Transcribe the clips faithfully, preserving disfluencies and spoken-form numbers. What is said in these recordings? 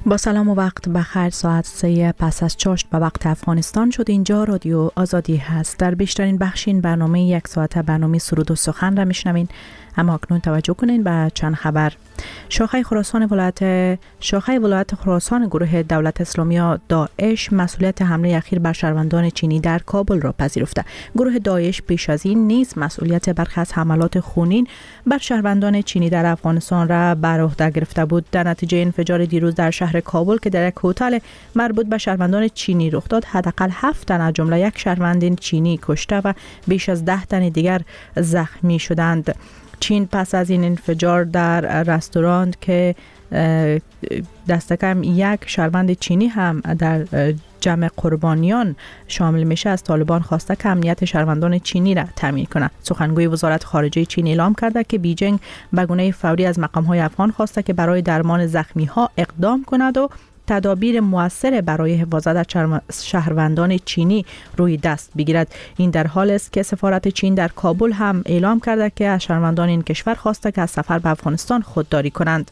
با سلام و وقت بخیر. ساعت سه پس از چاشت به وقت افغانستان شد. اینجا رادیو آزادی هست. در بیشترین بخش این برنامه یک ساعت برنامه سرود و سخن را میشنوین. اما اکنون توجه کنین به چند خبر. شاخه خراسان ولایت شاخه ولایت خراسان گروه دولت اسلامی داعش مسئولیت حمله اخیر بر شهروندان چینی در کابل را پذیرفته. گروه داعش پیش از این نیز مسئولیت برخی از حملات خونین بر شهروندان چینی در افغانستان را بر عهده گرفته بود. در نتیجه انفجار دیروز در شهر کابل که در یک هتل مربوط به شهروندان چینی رخ داد، حداقل هفت تن از جمله یک شهروند چینی کشته و بیش از ده تن دیگر زخمی شدند. چین پس از این انفجار در رستوران که دست کم یک شهروند چینی هم در جمع قربانیان شامل میشه، از طالبان خواسته که امنیت شهروندان چینی را تامین کنه. سخنگوی وزارت خارجه چین اعلام کرده که بیجینگ به گونه فوری از مقام‌های افغان خواسته که برای درمان زخمی‌ها اقدام کند و تدابیر موثر برای حفاظت از شهروندان چینی روی دست بگیرد. این در حال است که سفارت چین در کابل هم اعلام کرده که از شهروندان این کشور خواسته که از سفر به افغانستان خودداری کنند.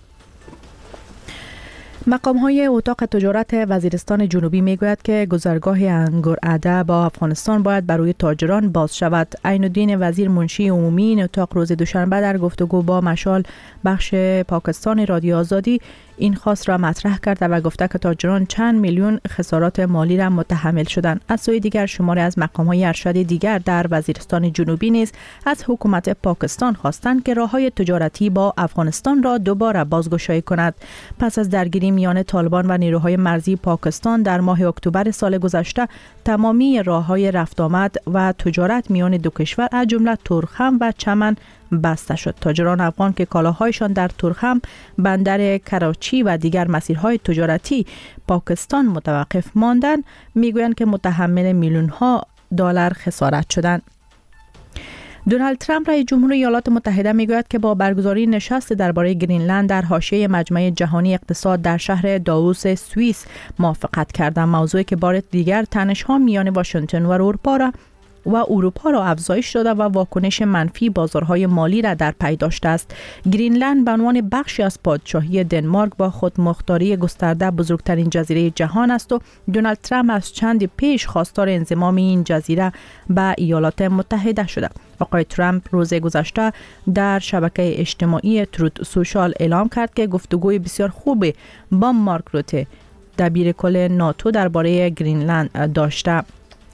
مقام‌های اتاق تجارت وزیرستان جنوبی میگوید که گذرگاه انگورعده با افغانستان باید برای تاجران باز شود. عین الدین وزیر منشی عمومی این اتاق روز دوشنبه در گفتگو با مشال بخش پاکستان رادیو آزادی این خواست را مطرح کرده و گفته که تاجران چند میلیون خسارات مالی را متحمل شدند. از سوی دیگر شماری از مقام‌های ارشد دیگر در وزیرستان جنوبی نیز از حکومت پاکستان خواستند که راه‌های تجارتی با افغانستان را دوباره بازگشایی کند. پس از درگیری میان طالبان و نیروهای مرزی پاکستان در ماه اکتبر سال گذشته، تمامی راه‌های رفت آمد و تجارت میان دو کشور از جمله تورخم و چمن بسته شد. تاجران افغان که کالاهایشان در تورخم، بندر کراچی و دیگر مسیرهای تجارتی پاکستان متوقف ماندند، میگویند که متحمل میلیون ها دلار خسارت شدند. دونالد ترامپ رئیس جمهور ایالات متحده میگوید که با برگزاری نشست درباره گرینلند در حاشیه مجمع جهانی اقتصاد در شهر داووس سوئیس موافقت کرده، موضوعی که بار دیگر تنش‌ها میان واشنگتن و اروپا را و اروپا را افزایش داده و واکنش منفی بازارهای مالی را در پی داشته است. گرینلند به عنوان بخشی از پادشاهی دنمارک با خودمختاری گسترده بزرگترین جزیره جهان است و دونالد ترامپ از چند پیش خواستار انضمام این جزیره به ایالات متحده شده. آقای ترامپ روز گذشته در شبکه اجتماعی تروت سوشال اعلام کرد که گفتگوی بسیار خوب با مارک روته، دبیر کل ناتو، درباره گرینلند داشته.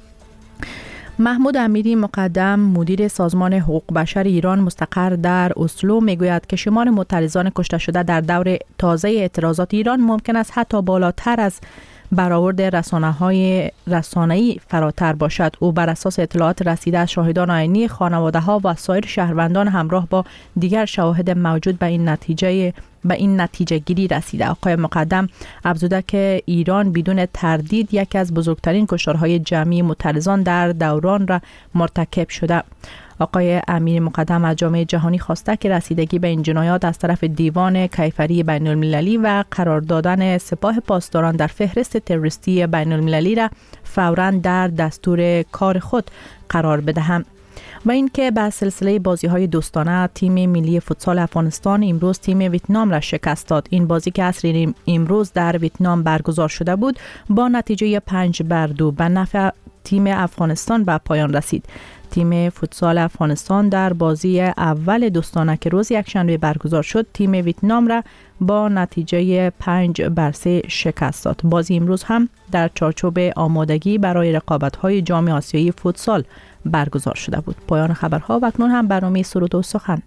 محمود امیری مقدم مدیر سازمان حقوق بشر ایران مستقر در اسلو میگوید که شمار معترضان کشته شده در دور تازه اعتراضات ایران ممکن است حتی بالاتر از برآورد رسانه‌های رسانه‌ای فراتر باشد. او بر اساس اطلاعات رسیده از شاهدان عینی، خانواده‌ها و سایر شهروندان همراه با دیگر شواهد موجود به این نتیجه به این نتیجه گیری رسیده. آقای مقدم افزوده که ایران بدون تردید یکی از بزرگترین کشتارهای جمعی معترضان در دوران را مرتکب شده. آقای امیر مقدم از جامعه جهانی خواسته که رسیدگی به این جنایات از طرف دیوان کیفری بین المللی و قرار دادن سپاه پاسداران در فهرست تروریستی بین المللی را فوراً در دستور کار خود قرار بدهند. و اینکه به سلسله بازی‌های دوستانه تیم ملی فوتسال افغانستان امروز تیم ویتنام را شکست داد. این بازی که عصر امروز در ویتنام برگزار شده بود با نتیجه پنج بر دو به نفع تیم افغانستان به پایان رسید. تیم فوتسال افغانستان در بازی اول دوستانه که روز یکشنبه برگزار شد، تیم ویتنام را با نتیجه پنج بر سه شکست داد. بازی امروز هم در چارچوب آمادگی برای رقابت‌های جام آسیایی فوتسال برگزار شده بود. پایان خبرها و اکنون هم برنامه سرود و سخن.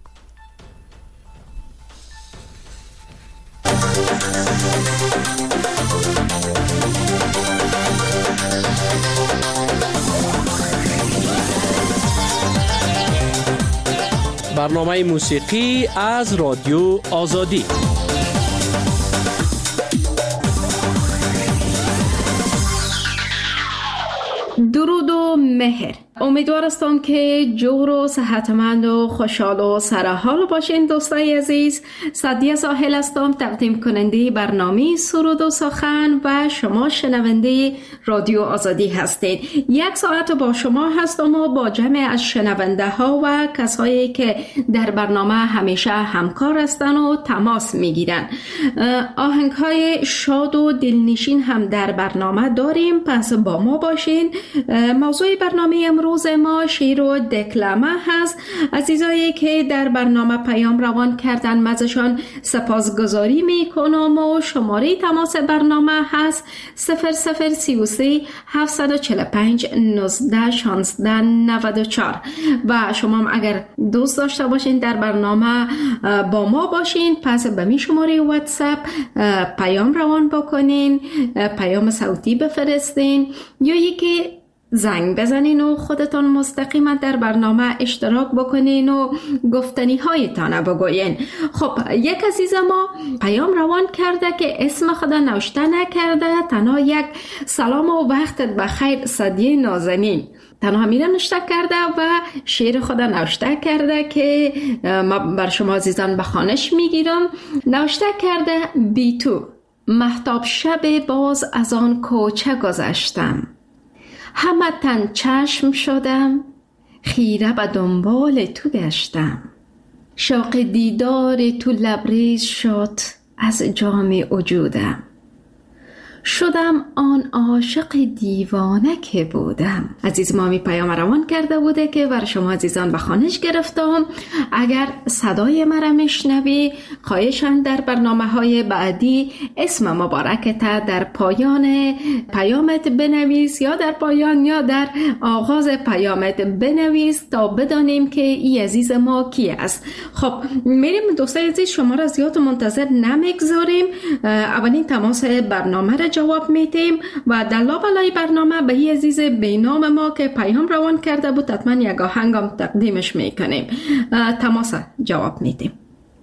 برنامه موسیقی از رادیو آزادی. درود و مهر. امیدوار هستم که جور و صحتمند و خوشحال و سرحال باشین دوستای عزیز. سعدیه ساحل هستم، تقدیم کننده برنامه سرود و سخن و شما شنونده رادیو آزادی هستید. یک ساعت با شما هستم و با جمع از شنونده ها و کسایی که در برنامه همیشه همکار هستن و تماس میگیرن. آهنگ های شاد و دلنشین هم در برنامه داریم، پس با ما باشین. موضوع برنامه امروز ما شعر و دکلمه هست. عزیزایی که در برنامه پیام روان کردن مزشان سپاسگزاری میکنم و شماره تماس برنامه هست صفر صفر سی و سه هفتصد و چهل و پنج نوزده شانزده نود و چهار و شما هم اگر دوست داشته باشین در برنامه با ما باشین، پس به می شماره واتساپ پیام روان بکنین، پیام صوتی بفرستین یا یکی زنگ بزنین و خودتان مستقیما در برنامه اشتراک بکنین و گفتنی هایتان بگوین. خب یک عزیز ما پیام روان کرده که اسم خدا نوشته نکرده، تنها یک سلام و وقتت بخیر سعدیه نازنین تنها همینا نوشته کرده و شعر خدا نوشته کرده که ما بر شما عزیزان بخوانش میگیرم. نوشته کرده: بی تو مهتاب شب باز از آن کوچه گذشتم، همه تن چشم شدم، خیره به دنبال تو گشتم، شوق دیدار تو لبریز شد از جام وجودم، شدم آن عاشق دیوانه که بودم. عزیز ما می پیام روان کرده بوده که بر شما عزیزان بخوانش گرفتم. اگر صدای مرا میشنوی خواهشاً در برنامه های بعدی اسم مبارکت در پایان پیامت بنویس یا در پایان یا در آغاز پیامت بنویس تا بدانیم که این عزیز ما کی است. خب میریم دوستای عزیز، شما را زیاد منتظر نمیگذاریم، اولین تماس برنامه را جواب میدیم و در لابلای برنامه به این عزیز بینام ما که پیام روان کرده بود حتما یک آهنگم تقدیمش میکنیم. تماس جواب میدیم.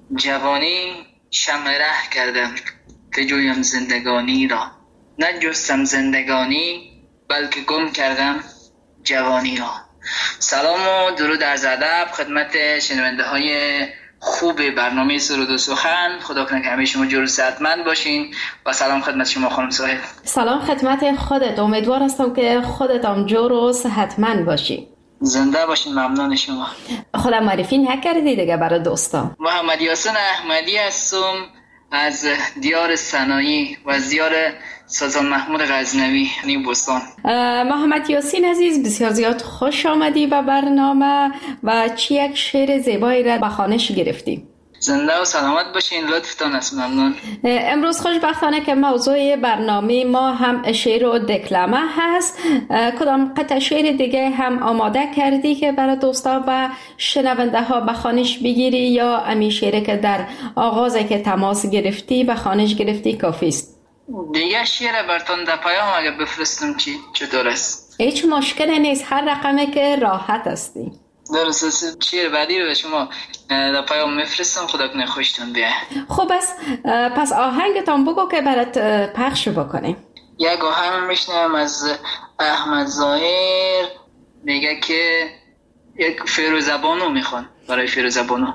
جوانی شمع ره کردم که جویم زندگانی را، نجستم زندگانی بلکه گم کردم جوانی را. سلام و درود عرض ادب خدمت شنونده های خوب برنامه سرود و سخن. خدا کنه که همه شما جور و صحتمند باشین و سلام خدمت شما خانم ساحل. سلام خدمت خودت، امیدوار هستم که خودت هم جور و صحتمند باشی. زنده باشین، ممنون شما. خودم معرفی نکردی دیگه برای دوستان. محمد یاسین احمدی هستم از دیار سنایی و از دیار سلطان محمود غزنوی یعنی بستان. محمد یاسین عزیز بسیار زیاد خوش آمدی به برنامه و چی یک شعر زیبایی را به خوانش گرفتی. زنده و سلامت باشین، لطفتان است، ممنون. امروز خوشبختانه که موضوع برنامه ما هم شعر و دکلمه هست. کدام قطع شعر دیگه هم آماده کردی که برای دوستا و شنونده ها به خوانش بگیری یا امی شعری که در آغازی که تماس گرفتی به خوانش گرفتی کافی است؟ دیگه شعر براتون در پیام اگه بفرستم چی چطور است؟ هیچ مشکلی نیست، هر رقمی که راحت هستی. درست، شعر بعدی رو به شما در پیام میفرستم. خدا کنه خوشتون بیاد. خب است، پس آهنگتان بگو که برات پخش بکنیم. یک آهنگ میشنم از احمد ظاهر، میگه که یک فیروزبانو میخوان برای فیروزبانو.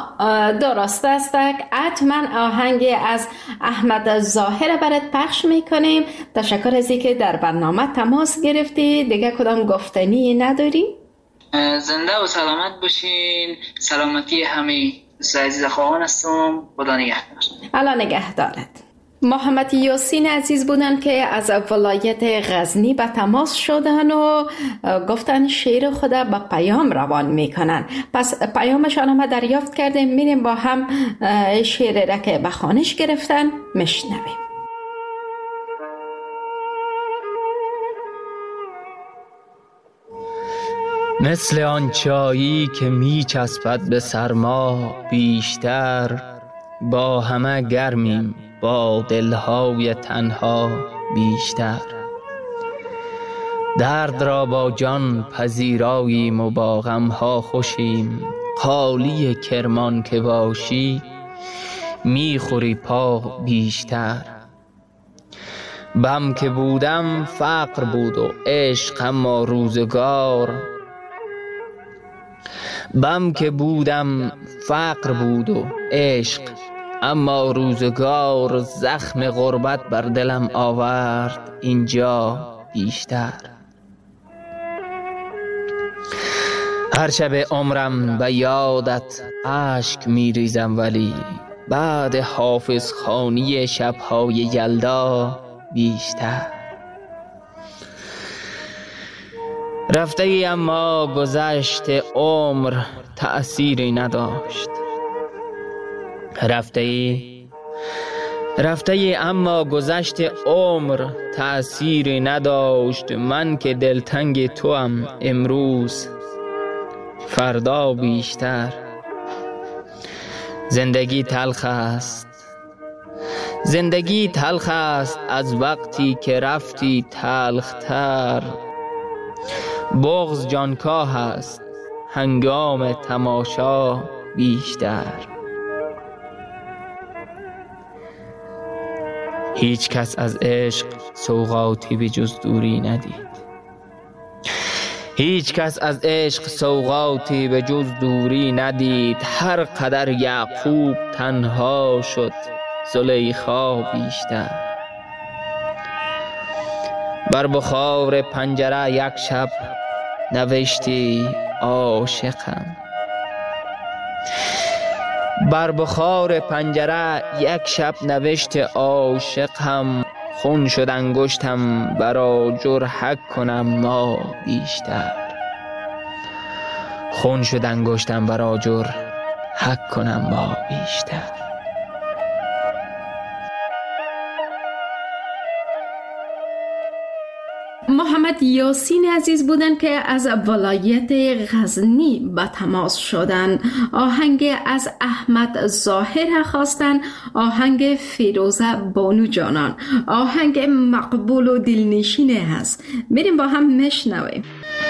درست است، حتما آهنگ از احمد ظاهر برات پخش میکنیم. تشکر از اینکه در برنامه تماس گرفتی. دیگه کدام گفتنی نداری؟ زنده و سلامت باشین. سلامتی همه عزیز خواهان هستم. خدا نگهدار. الله نگهدارت. محمد یاسین عزیز بودن که از ولایت غزنی به تماس شدن و گفتن شعر خدا به پیام روان میکنن. پس پیامشان هم دریافت کردیم، میریم با هم شعر را که به خوانش گرفتن میشنویم. مثل آن چایی که می چسبد به سرما بیشتر، با همه گرمیم با دلهای تنها بیشتر. درد را با جان پذیراییم و با غمها خوشیم، خالی کرمان که باشی میخوری پا بیشتر. بم که بودم فقر بود و عشق اما روزگار، بم که بودم فقر بود و عشق، اما روزگار زخم غربت بر دلم آورد اینجا بیشتر. هر شب عمرم به یادت اشک می ریزم، ولی بعد حافظ خوانی شبهای یلدا بیشتر. رفته ای اما گذشت عمر تأثیری نداشت. رفته ای رفته ای اما گذشت عمر تأثیری نداشت. من که دلتنگ توام امروز فردا بیشتر. زندگی تلخ است، زندگی تلخ است از وقتی که رفتی تلختر. بغض جانکاه است هنگام تماشا بیشتر. هیچ کس از عشق سوغاتی به جز دوری ندید. هیچ کس از عشق سوغاتی به جز دوری ندید. هر قدر یعقوب تنها شد زلیخا بیشتر. بر بخار پنجره یک شب نوشتی عاشقم. بر بخار پنجره یک شب نوشت عاشقم. خون شد انگشتم برا جرحک کنم ما بیشتر. خون شد انگشتم برا جرحک کنم ما بیشتر. محمد یاسین عزیز بودند که از ولایت غزنی به تماس شدند. آهنگ از احمد ظاهر خواستند، آهنگ فیروزه بانو جانان. آهنگ مقبول و دلنشینه هست، بریم با هم میشنویم.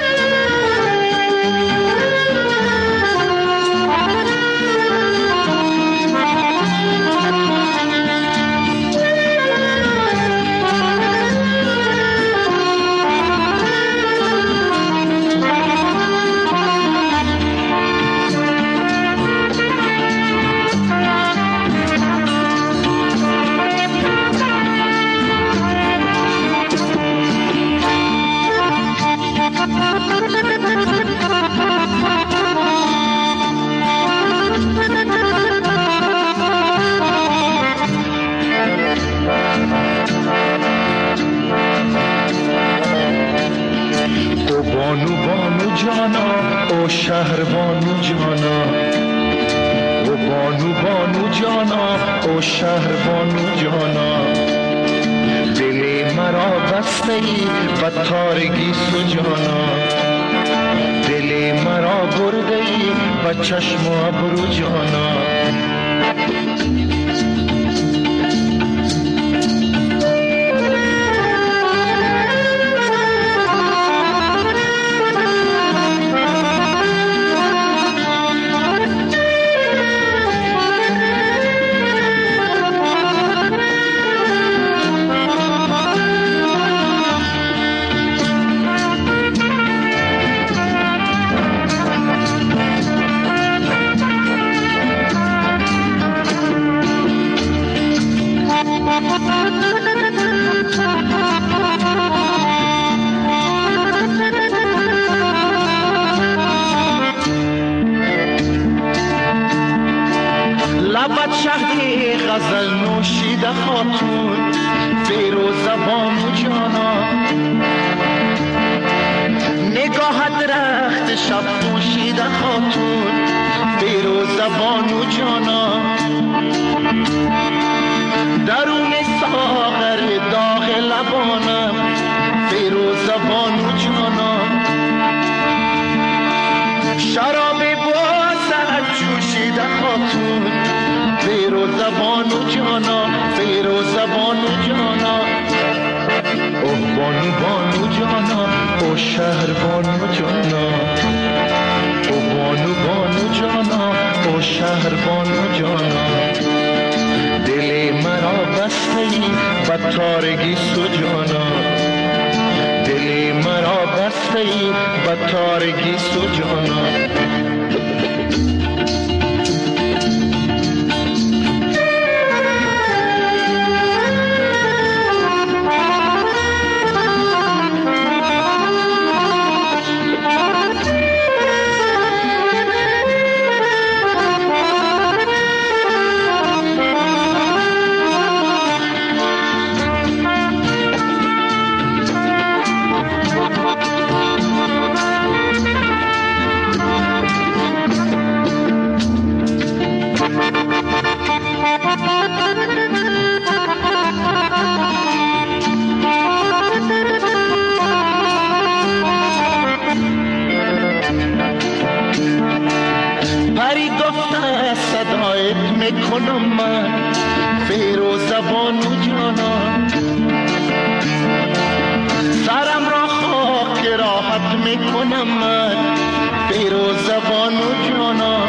شهر بانو جانا، او بانو بانو جانا، او شهر بانو جانا. دل مرا بسته ای و تارگی سجانا، دل مرا برده ای و چشم و ابرو جانا. لبت شهد غزل نوشیده خاتون، فیروزه بانو جانا. نگاهت رخت شب پوشیده خاتون، فیروزه بانو جانا. درون ساغر داغ لبانم، فیروزه بانو جانا. شراب بازت جوشیده خاتون، فیروزه بانو جانا، فیروزه بانو جانا. اوه بانو بانو جانا، او شهر بانو جانا. اوه بانو بانو جانا، او شهر بانو جانا. دل مرا بسته ای و تارگی سجانا، دل مرا بسته ای و تارگی سجانا. میکنم من فیر و زبان و جانان، سرم را خاک راحت میکنم من فیر و زبان و جانان.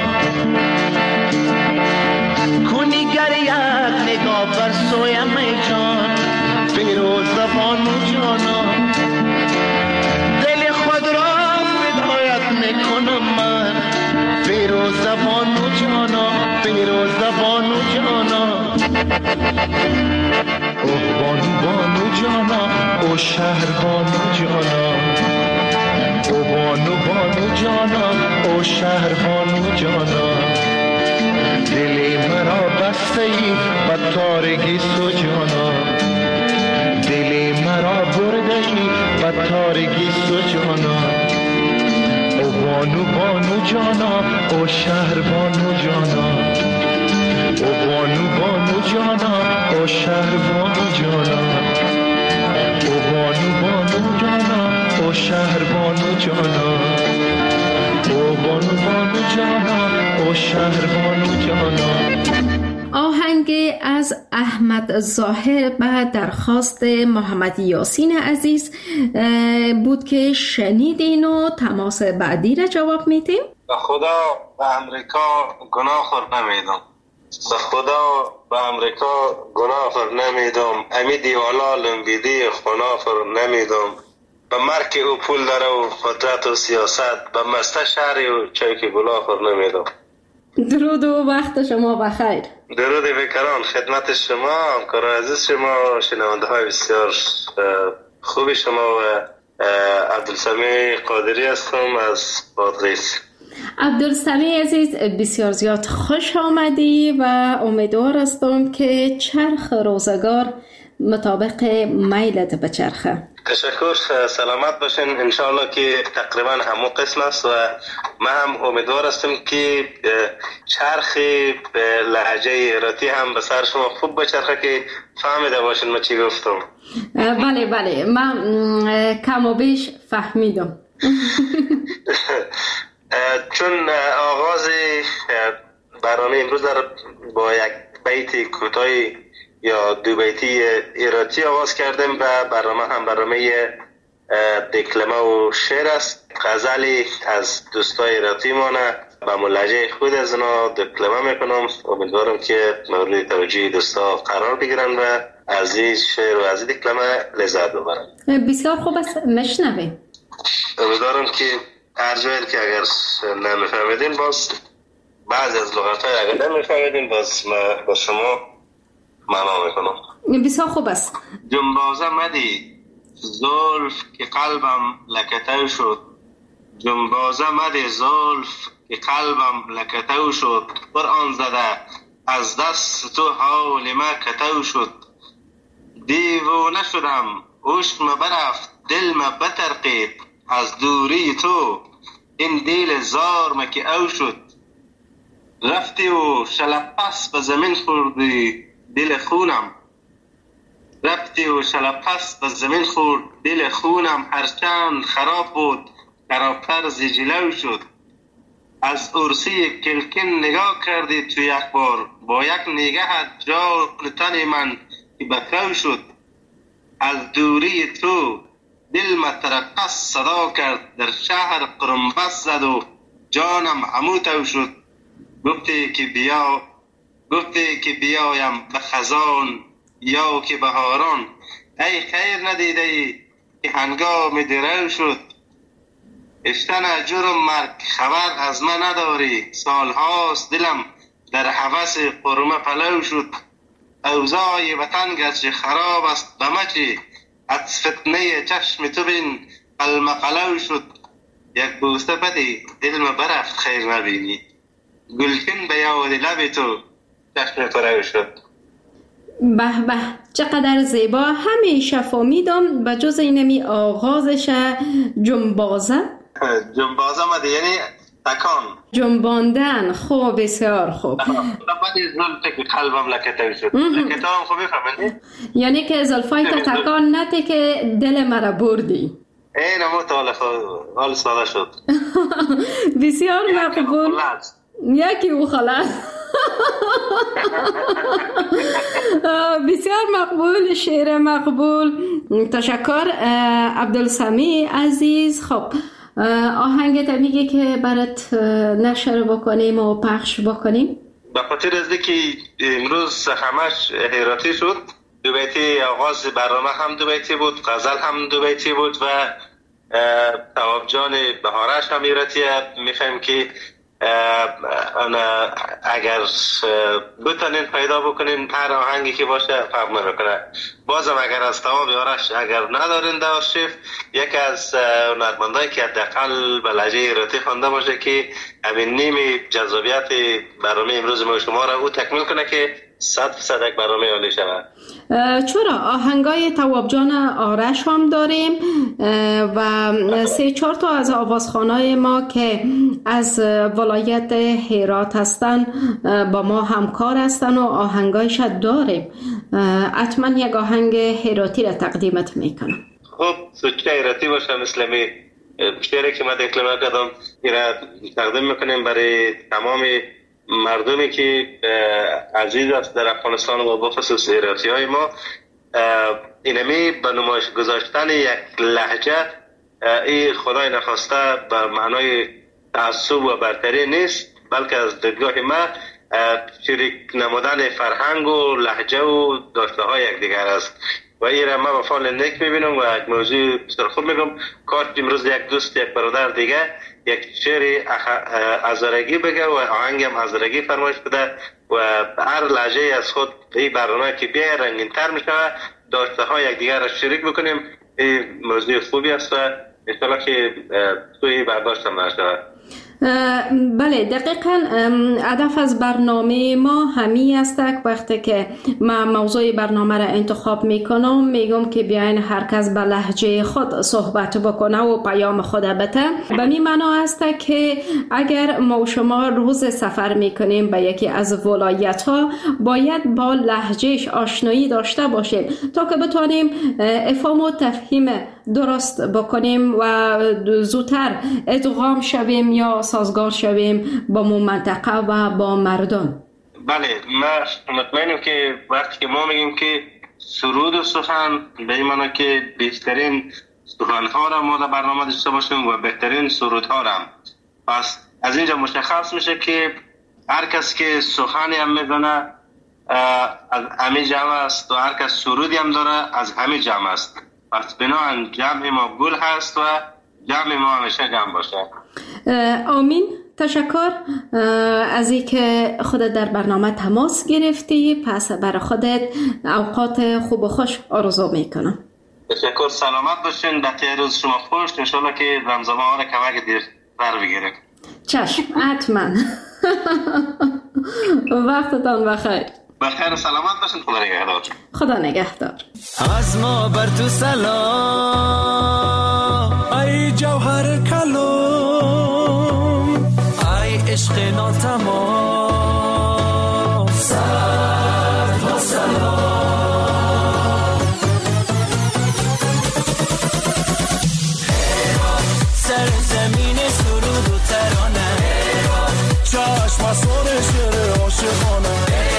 کنی گر یک نگاه بر سویم ای جان فیر و زبان و جانان، دل خود را بدایت میکنم من فیر و زبان و جانان، فیر و زبان و جانان. اوه بانو بانو جانان، او شهر بانو جانان، او بانو بانو جانان، او شهر بانو جانان. دلی مرا بسته ای و تارگی سو جانان، دلی مرا برده ای و تارگی سو جانان. او بانو بانو جانان، او شهر بانو جانان، او بانو بانو جانان، او شهر بانو جانان، او بانو بانو جانان، او شهر بانو جانان، او بانو بانو جانان، او شهر بانو جانان. آهنگ از احمد ظاهر به درخواست محمد یاسین عزیز بود که شنیدین و تماس بعدی را جواب میتیم. به خدا به امریکا گناه خور نمیدم، به خدا به امریکا گناه خور نمیدم، امی دیوالا لنبیدی خنا خور نمیدم. به مرک او پول داره و قدرت و سیاست، به مسته شهری و چایک گلا خور نمیدم. درود و وقت شما بخیر. درود بکران خدمت شما، همکار عزیز شما، شنونده های بسیار خوبی شما و عبدالسمیع قادری هستم از بادغیس. عبدالسمیع عزیز بسیار زیاد خوش آمدی و امیدوار هستم که چرخ روزگار مطابق میلت بچرخه. تشکر، سلامت باشین. انشاءالله که تقریبا همون قسم است و من هم امیدوار هستم که چرخ لهجه ایراتی هم به سر شما خوب بچرخه که فهمیده باشین ما چی گفتم. بله بله من کم و بیش فهمیدم. چون آغاز برنامه امروز در با یک بیت کوتاهی یا دو بیتی ایراتی آغاز کردیم و برنامه هم برنامه دکلمه و شعر است. غزلی از دوستای ایراتی مانه به ملحجه خود از اونا دکلمه میکنم. امیدوارم که مورد توجه دوستا قرار بگیرن و از این شعر و از این دکلمه لذت ببرن. بسیار خوب است، مشنویم. امیدوارم که هر جایی که اگر نمیفهمیدین باز بعضی از لغت‌های اگر نمیفهمیدین باز ما با شما معنا میکنم. بسیار خوب است. جنبازه مدی زلف که قلبم لکتو شد، جنبازه مدی زلف که قلبم لکتو شد، قرآن زده از دست تو حال ما کتو شد. دیوانه شدم عشق ما برفت دل ما بترقید، از دوری تو این دل زار ما که او شد. رفتی و شلپس به زمین خوردی دل خونم، رفتی و شلپس به زمین خورد دل خونم، هرچند خراب بود خرابتر زیجلو شد. از عرصی کلکن نگاه کردی تو یک بار، با یک نگاه جان تن من که بکرو شد. از دوری تو دل مترقص صدا کرد، در شهر قرنبس زد و جانم عموتو شد. گفتی که بیا گفتی که بیایم به خزان یا که بهاران، ای خیر ندیده ای که هنگام درو شد. اشتن جرم مرگ خبر از من نداری، سالهاست دلم در هوس قرمه پلو شد. اوضاع وطن گرچه خراب است به مچی، از فتنه چشم تو بین المقلو شد. یک بوسه بدی دل ما برفت خیر نبینی، گلکن به یاد لب تو چشم پرو شد. به به چقدر زیبا، همیشه فهمیدم به جز اینمی آغازش جنبازه جنبازه مده یعنی تکان جنباندن. خوب بسیار خوب. بعد زلفت که قلبم لکتو شد. لکتو هم خوبی فهمیدی؟ یعنی که زلفای تا تکان نده که دل مرا بردی. این همون تا حال ساده شد. بسیار مقبول. یکی او خلاص. بسیار مقبول، شعر مقبول. تشکر عبدالسمی عزیز. خب آهنگت میگه که برات نشر بکنیم و پخش بکنیم. به خاطر از که امروز همش حیراتی شد، دو بیتی آغاز برنامه هم دو بیتی بود، غزل هم دو بیتی بود و تواب جان بهارش هم حیراتیه. میخوایم که اگر بتونین پیدا بکنین هر آهنگی که باشه فرق نمیکنه. بازم اگر از تواب یارش اگر ندارین در آرشیف، یکی از هنرمندایی که حداقل به لهجه ایراتی خوانده باشه که همین نیم جذابیت برنامه امروز ما شما را او تکمیل کنه که صد فیصد یک برنامه عالی شود. چرا آهنگای تواب جان آرش هم داریم و سه چهار تا از آوازخوانای ما که از ولایت هرات هستن با ما همکار هستن و آهنگایش داریم. حتما یک آهنگ هراتی را تقدیمت میکنم. خب سوچه هراتی باشه، مثل می شعری که ما دکلمه کردم ایرا تقدیم میکنیم برای تمام مردمی که عزیز است در افغانستان و بخصوص هراتی های ما. اینمی به نمایش گذاشتن یک لهجه این خدای نخواسته به معنای تعصب و برتری نیست، بلکه از دیدگاه ما شریک نمودن فرهنگ و لهجه و داشته های یک دیگر است و این را ما به فعال نیک میبینم و یک موضوع بسیار خوب میگم. کاش امروز یک دوست یک برادر دیگه یک شعر هزارگی بگه و آهنگ هم هزارگی فرمایش بده و هر لهجه از خود این برنامه که بیای رنگین تر میشه، داشته های یک دیگر را شریک بکنیم. این موضوع خوبی است و انشاءالله که توی برداشت هم نشود. بله دقیقاً هدف از برنامه ما همی است که وقتی که ما موضوع برنامه را انتخاب میکنم میگم که بیاین هر کس به لهجه خود صحبت بکنه و پیام خود بده. به می معنا است که اگر ما و شما روز سفر میکنیم به یکی از ولایت ها باید با لهجهش آشنایی داشته باشیم تا که بتونیم افهام و تفهیم درست بکنیم و زودتر ادغام شویم یا سازگار شویم با منطقه و با مردم. بله ما مطمئنم که وقتی که ما میگیم که سرود و سخن به این معنی که بهترین سخنها را ما در برنامه داشته باشیم و بهترین سرودها را. پس از اینجا مشخص میشه که هر کس که سخنی هم میزنه از همه جمع است و هر کس سرودی هم داره از همه جمع است. پس بنابراین جمع ما گل هست و جمع ما همیشه جمع باشه. آمین. تشکر از این که خودت در برنامه تماس گرفتی. پس برای خودت اوقات خوب و خوش آرزو میکنم. تشکر. سلامت باشین. بقیه روز شما خوش. انشالله که رمضان ها را کمک دیر بر بگیره. چشم حتما. وقتتان بخیر. بخیر و سلامت باشین. خدا نگهدار. خدا نگهدار. از ما بر تو سلام ای جوهر کلام، ای عشق ناتمام، صد و سلام. سر زمین سرود و ترانه، چشم سر شعر عاشقانه،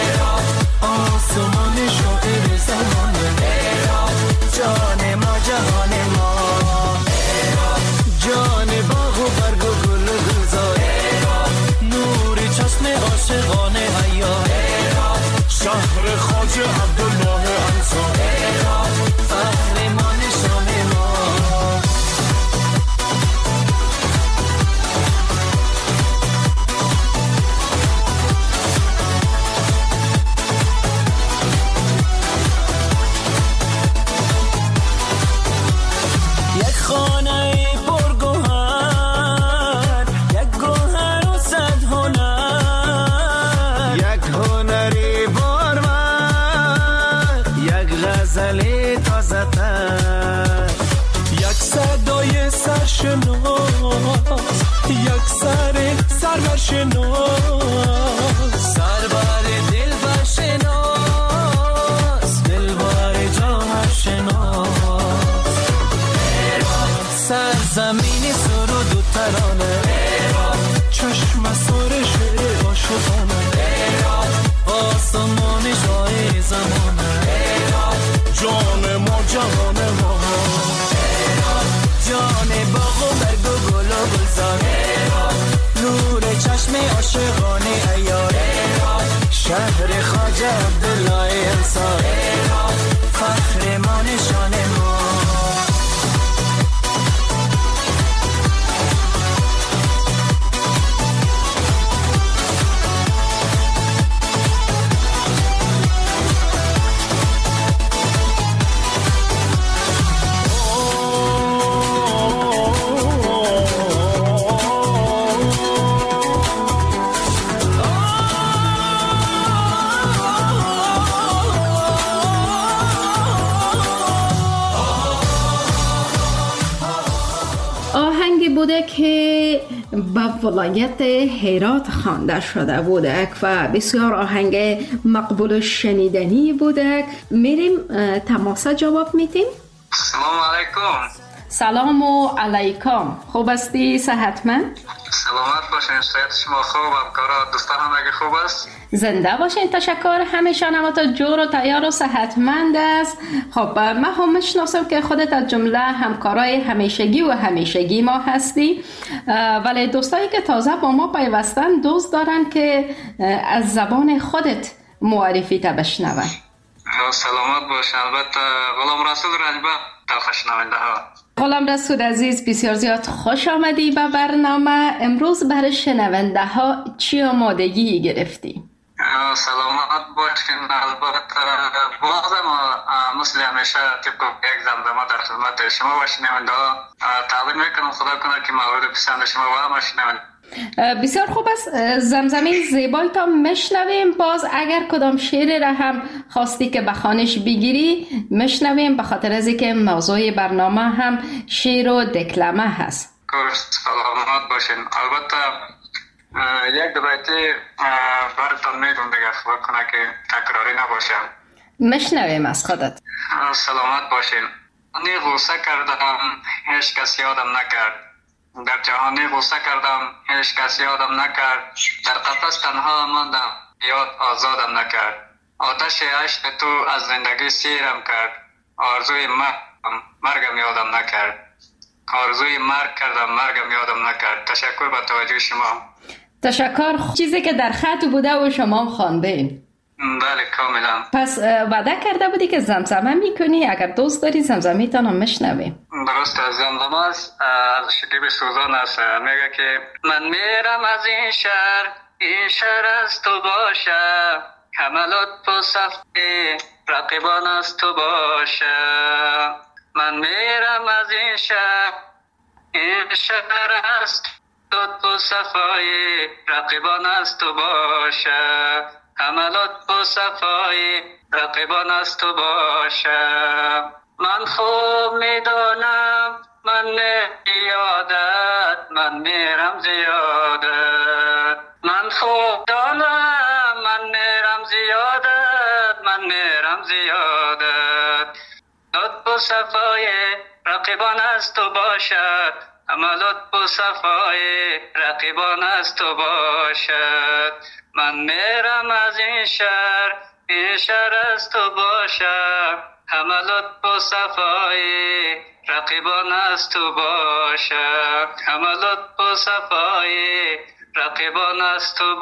آسمان شاعر زمانه، جان ما جهان ما، جان باغ و برگ و گل و گلزار، نور چشم عاشقانه حیا، شهر خواجه عبدالله انصار، فخر ما نشان ما. خواجه عبدالله انصاری، فخر ما نشان ما. بوده که به ولایت هرات خوانده شده بوده و بسیار آهنگ مقبول و شنیدنی بوده. میریم تماسه جواب میتیم. سلام علیکم. سلام و علیکم. خوب هستی؟ صحتمند؟ سلامت باشین. صحت شما خوب؟ همکارا دوستان هم اگه خوب است؟ زنده باشین. تشکر. همیشه نمات جور و تیار و صحتمند است. خب من هم میشناسم که خودت از جمله همکارای همیشگی و همیشگی ما هستی، ولی دوستایی که تازه با ما پیوستن دوست دارن که از زبان خودت معرفی تا بشنون. سلامت باش. البته غلام رسول رنجبه تا شنونده ها. غلام رسول عزیز بسیار زیاد خوش آمدی به برنامه. امروز برای شنونده ها چی آمادگی گرفتی؟ سلامت باشین. البته بازم مثل همیشه طبق یک زمزمه در خدمت شما و شنونده ها تعلیم میکنم. خدا کنه که مورد پسند شما و همه شنونده. بسیار خوب است. زمزمه زیبای تا مشنویم. باز اگر کدام شعر را هم خواستی که بخوانش بگیری مشنویم، به خاطر از اینکه موضوع برنامه هم شعر و دکلمه هست. سلامت باشین. البته یک دو بیتی براتون میدونم دیگه، خدا کنه که تکراری نباشه. مشنویم از خودت. سلامت باشین. نی غوصه کردم هیچ کس یادم نکرد، در جهانی غوصه کردم هیچ کس یادم نکرد، در قفس تنها ماندم یاد آزادم نکرد، آتش عشق تو از زندگی سیرم کرد، آرزوی مرگم مرگم یادم نکرد، آرزوی مرگ کردم مرگم یادم نکرد. تشکر به توجه شما. تشکر. چیزی که در خط بوده و شما خوانده این. بله کاملا. پس وعده کرده بودی که زمزمه میکنی، اگر دوست داری زمزمه تانو مشنویم. درست. زمزمه است از شکیب سوزان است. میگه که من میرم از این شهر، این شهر از تو باشه، حملات و صفحه رقیبان از تو باشه. من میرم از این شهر، این شهر از تو تو صفای رقیبان از تو باشه، حملات و صفای رقیبان از تو باشه. من خوب میدانم من زیادت، من میرم زیادت، من خوب دانم من میرم زیادت، من میرم زیادت. لطف و صفای رقیبان از تو باشد، عملات و صفای رقیبان از تو باشد. من میرم از این شهر، این شهر از تو باشد، حملات و صفای رقیبان از تو باشد، حملات و صفای رقیبان از تو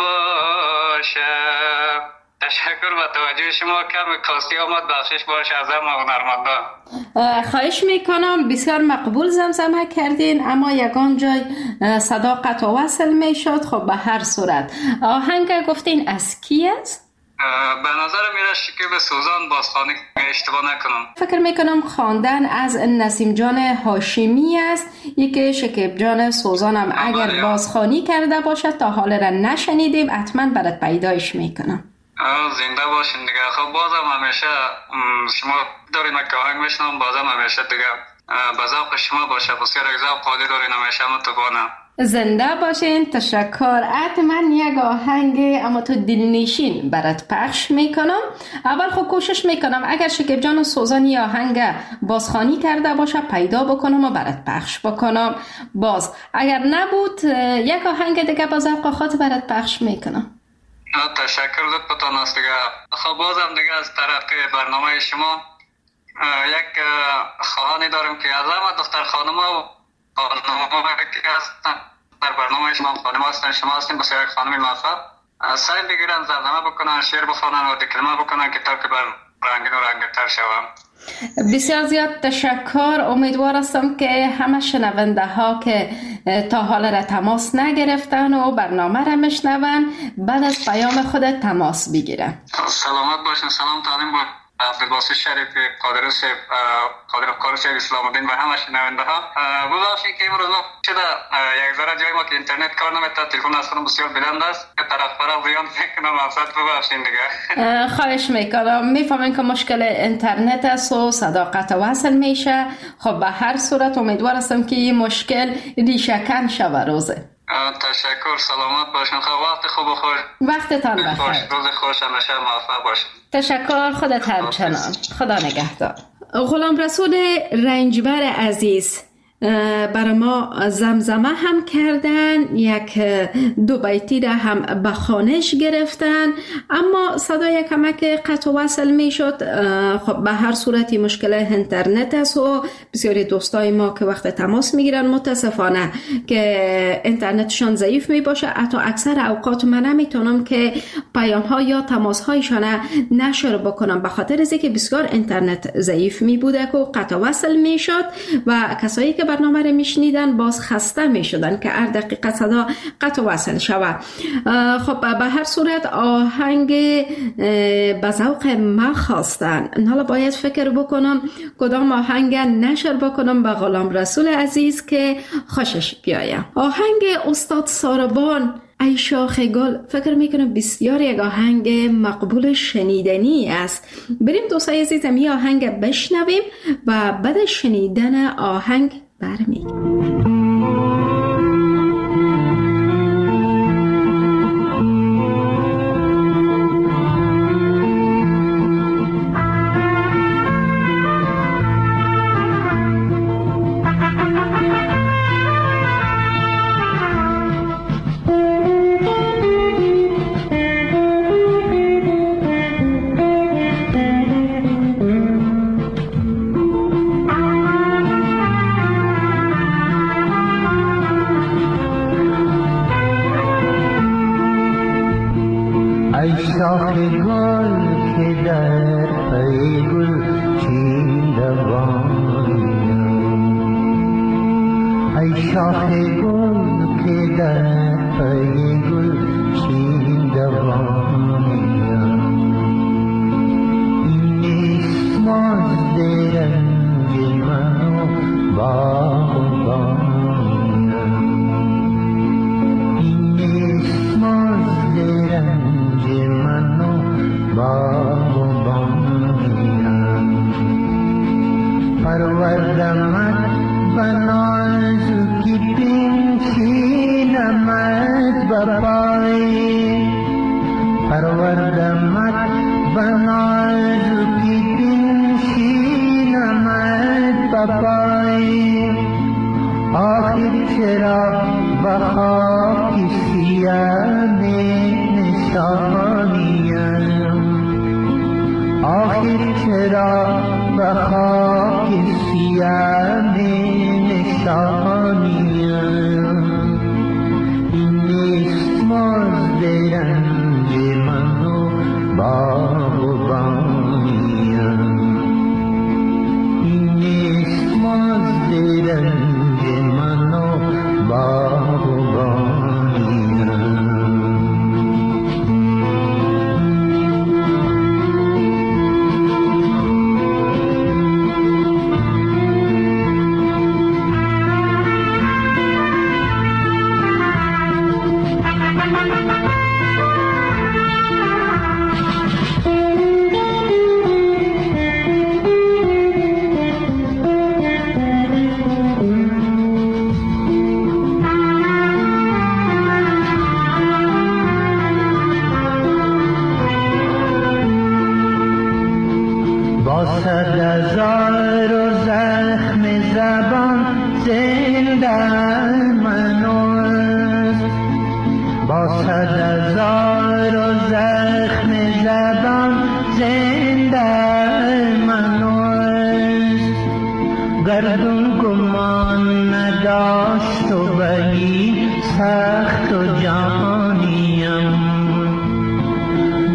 باشد. تشکر به توجه شما. کم کاستی آمد بخشش باشه از همه هنرمندان. خواهش میکنم. بسیار مقبول زمزمه کردین، اما یگان جای صدا قطع و وصل میشد. خب به هر صورت آهنگ گفتین از کی است؟ به نظر میره شکیب سوزان بازخوانی اشتباه نکنم. فکر میکنم خواندن از نسیم جان هاشمی است. یکی شکیب جان سوزان هم اگر بازخوانی کرده باشد تا حال را نشنیدیم، حتما برات پیدایش میکنم. زنده باشین دیگه. خب بازم همیشه شما دارین که آهنگ میشنم، بازم همیشه دیگه به ذوق شما باشه. بسیار یک ذوق عالی دارین همیشه. متوانم. زنده باشین. تشکر. حتما یک آهنگ اما تو دلنشین برات پخش میکنم. اول خب کوشش میکنم اگر شکیب جان سوزان یا آهنگ بازخوانی کرده باشه پیدا بکنم و برات پخش بکنم. باز اگر نبود یک آهنگ دیگه با ذوق خود برات پخش میکنم. تشکر لطفتان است دیگه. خب بازم دیگه از طرف برنامه شما یک خواهانی دارم که از همه دختر خانم‌ها و خانم‌ها که هستن در برنامه شما خانم هستن، شما هستین بسیار یک خانم موفق. سعی بگیرن زمزمه بکنن، شعر بخوانن و دکلمه بکنن که تا که بر رنگین و رنگین‌تر شوم. بسیار زیاد تشکر. امیدوار هستم که همه شنونده ها که تا حال را تماس نگرفتن و برنامه را میشنون بعد از پیام خود تماس بگیرن. سلامت باشین. سلام تعلیم با عبدالباسط شریف قادر صاحب، قادر کار صاحب اسلام الدین و همه شنونده ها. ببخشید که امروز ما شده یک ذره جای ما که اینترنت کار نمی‌کنه، تلفن اصلا بسیار بلند است که طرف طرف بیان میکنم افسد. ببخشید دیگه. خواهش میکنم. میفهمین که مشکل اینترنت است و صدا قطع وصل میشه. خب به هر صورت امیدوار هستم که این مشکل ریشه کن شود روزه. تشکر. سلامت باشین. خب وقت خوب و خوش. وقتتان بخیر. روز خوش همیشه موفق باشین. تشکر. خودت همچنان. خدا نگهدار. غلام رسول رنجبر عزیز برای ما زمزمه هم کردن، یک دو بیتی را هم به خوانش گرفتن، اما صدای کمک قطع وصل می شد. خب به هر صورتی مشکل اینترنت است و بسیاری دوستای ما که وقت تماس می گیرن متاسفانه که اینترنتشان ضعیف می باشه، حتی اکثر اوقات من نمیتونم که پیام ها یا تماس هایشان نشر بکنم به خاطر از اینکه بسیار اینترنت ضعیف می بوده که قطع وصل می شد و کسایی که برنامه رو میشنیدن باز خسته میشدن که هر دقیقه صدا قطع وصل شود. خب به هر صورت آهنگ به ذوق ما خواستن. حالا باید فکر بکنم کدام آهنگ نشر بکنم به غلام رسول عزیز که خوشش بیاید. آهنگ استاد ساربان ای شاخ گل فکر میکنم بسیار یک آهنگ مقبول شنیدنی است. بریم دوستای عزیزم یه آهنگ بشنویم و بعد شنیدن آهنگ برمیگردیم. شاخ گل که در پی گل چین دوانیم، ای شاخ گل که در پی گل چین دوانیم، این نیست مازد رنج من و باغبانیم، این نیست مازد رنج من و باغبانیم، پروردمت و نازکی بنشینمت بپای، پروردمت و نازکی بنشینمت بپای، آخر چرا به خاک سیاه نشانیم، آخر چرا به خاک سیاه نشانیم، این نیست مازد رنج من و باغبانیم، این نیست مازد رنج من و باغبانیم. صدهزار و زخم زبان زنده منوست، با صدهزار و زخم زبان زنده منوست، گردون گمان نداشت و ولی سخت و جانیم،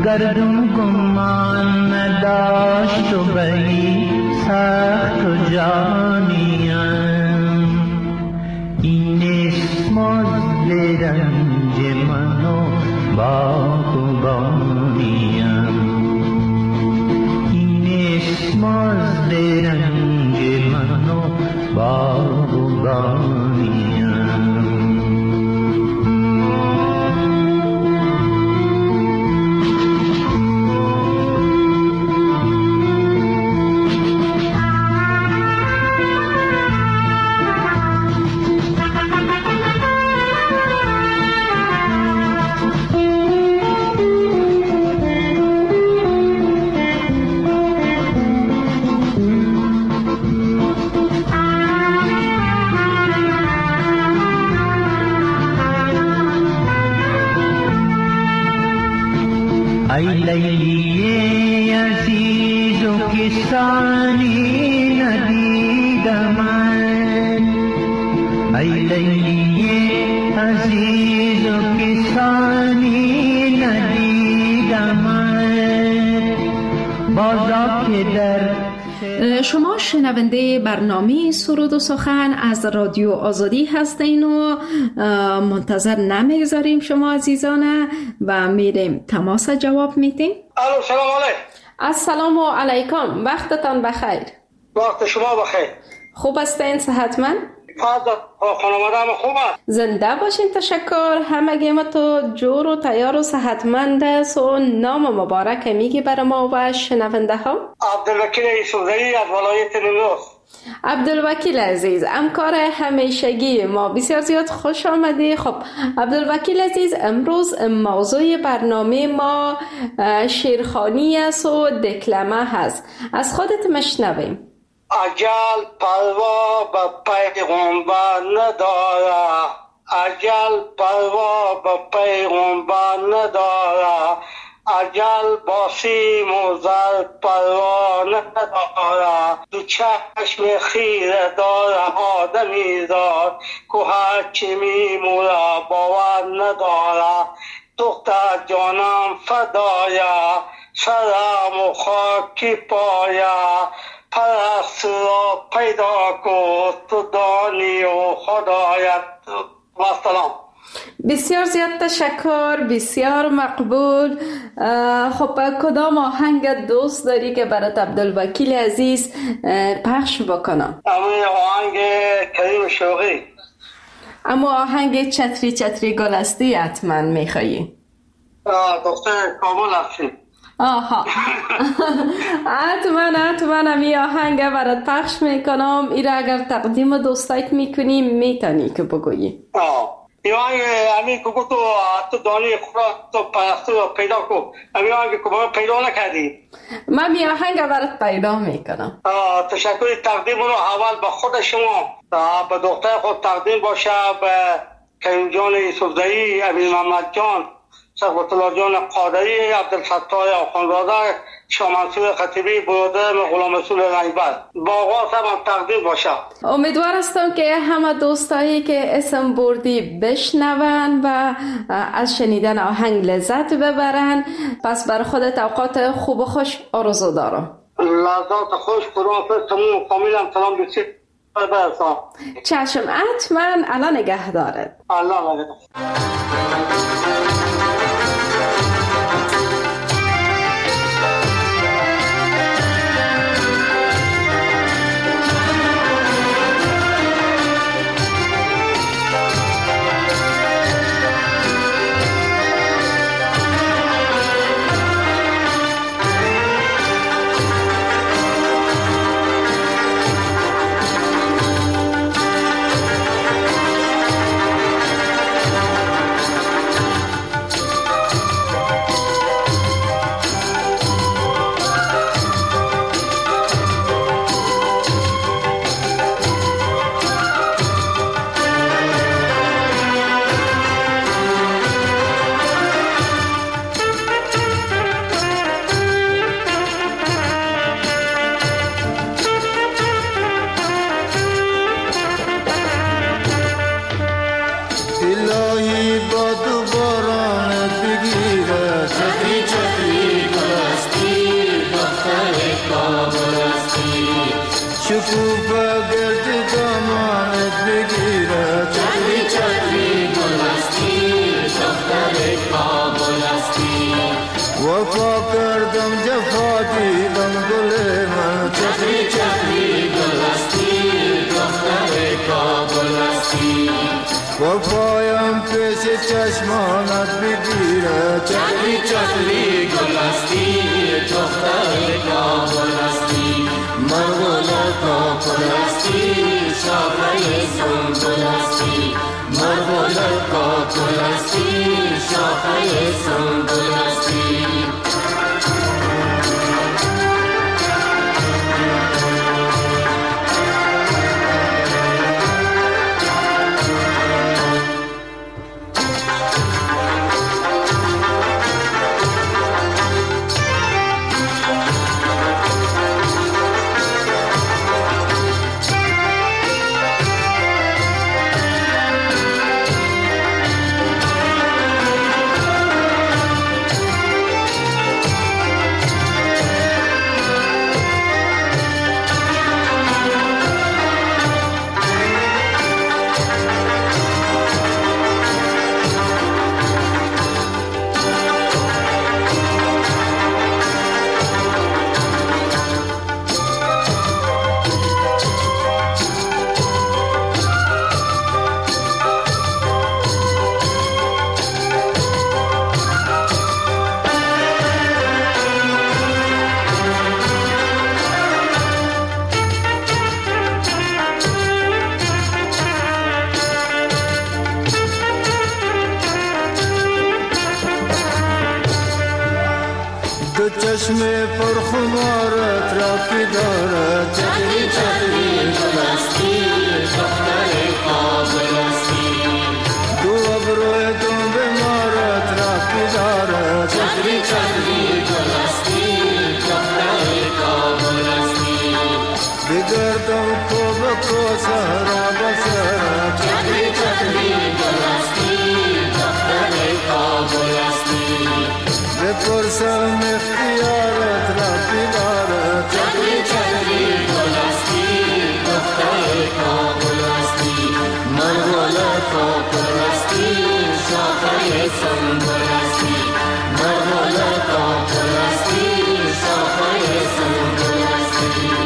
گردون گمان نداشت و بری سخت و جانیم این اسماز رنج من و باغبانیم این اسماز رنج من و باغبانیم ای لیلی عزیز و کسانی ندیدم ای لیلی عزیز و کسانی ندیدم بازا که در شما شنونده برنامه سرود و سخن از رادیو آزادی هستین و منتظر نمیگذاریم شما عزیزانه و میریم تماس جواب میدیم. الو سلام علیکم. السلام علیکم، وقتتان بخیر. وقت شما بخیر. خوب هستین؟ صحتمند؟ خانواده هم خوب است. زنده باشین. تشکر. همگی ما تو جور و تیار و صحتمند است و نام مبارک میگی بر ما و شنونده ها. عبدالوکیل یوسفزئی از ولایت نیمروز. عبدالوکیل عزیز، همکار همیشگی ما، بسیار زیاد خوش آمدی. خب عبدالوکیل عزیز، امروز موضوع برنامه ما شیرخوانی است و دکلمه هست. از خودت مشنویم. اجل پروا به پیغمبر نداره، اجل پروا به پیغمبر نداره، اجل با سیم و زر پروا نداره، دو چشم خیره داره آدمی زاد که هرچی میموره باور نداره. دختر جانم فدایا سرم و خاکی پایا، پرست را پیدا کن تو دانی و خدایت. و سلام. بسیار زیاد تشکر، بسیار مقبول. خب کدام آهنگ دوست داری که برات عبدالوکیل عزیز پخش بکنم؟ اما آهنگ کریم شوقی. اما آهنگ چتری چتری گلستی حتما میخوایی؟ دختر کامل هستی. آها حتما حتما امی آهنگ برات پخش میکنم. ایره اگر تقدیم دوستایت میکنی میتونی که بگویی. آه این آهنگ امی که تو تو دانی خورا تو پرستو رو پیدا کن. امی آهنگ که باید پیدا نکردی. من می آهنگ برات پیدا میکنم. تشکر. تقدیم رو اول به خود شما، به دختر خود تقدیم باشه، به کریم جان یوسفزئی، امین محمد جان، صفوت الله جان قادری، عبدالستار آخوندزاده، شاه منصور خطیبی، برادر غلام رسول رنگبر. با آغاز هم تقدیم باشه. امیدوار هستم که همه دوستایی که اسم بردی بشنون و از شنیدن آهنگ لذت ببرن. پس بر خودت اوقات خوب و خوش آرزو دارم. لذات خوش. خداحافظ. تمام فامیلم سلام بسید برسان. چشم. حتما. الان نگه دارد. الله نگه. چشمانت بگیره چتری چتری گل هستی دختر کابل هستی مرغوله کابل هستی شاخه سنبل هستی مرغوله کابل هستی شاخه سنبل هستی چشم پرخمارت را که دارد چتری چتری گل هستی دختر کابل هستی دو ابروی دنب مارت را که دارد چتری چتری گل هستی دختر کابل هستی بگردم کو بکو سهرا بسرا چتری چتری گل هستی دختر کابل هستی بپرسم اختیارت را بیدارت چتری چتری گل هستی دختر کابل هستی مرغوله کابل هستی شاخه سنبل هستی مرغوله کابل هستی شاخه سنبل هستی